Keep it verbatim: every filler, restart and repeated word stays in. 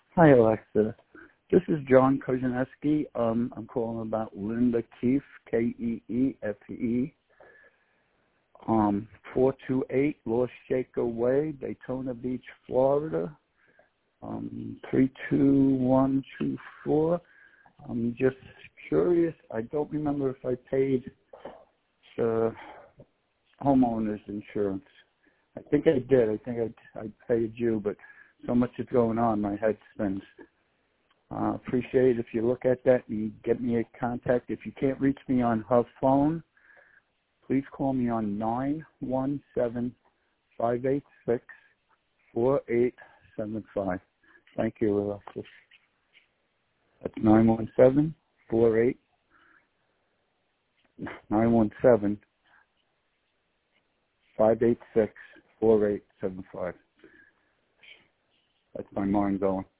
Hi, Alexa. This is John Kozineski. Um, I'm calling about Linda Keefe, K E E F E, um, four two eight Lost Shaker Way, Daytona Beach, Florida, um, three two one two four. I'm just curious. I don't remember if I paid the homeowner's insurance. I think I did. I think I, I paid you, but so much is going on, my head spins. Uh, appreciate it if you look at that and get me a contact. If you can't reach me on her phone, please call me on nine one seven, five eight six, four eight seven five. Thank you, Alexis. That's nine one seven, four eight, nine one seven, five eight six, four eight seven five. That's my mind going.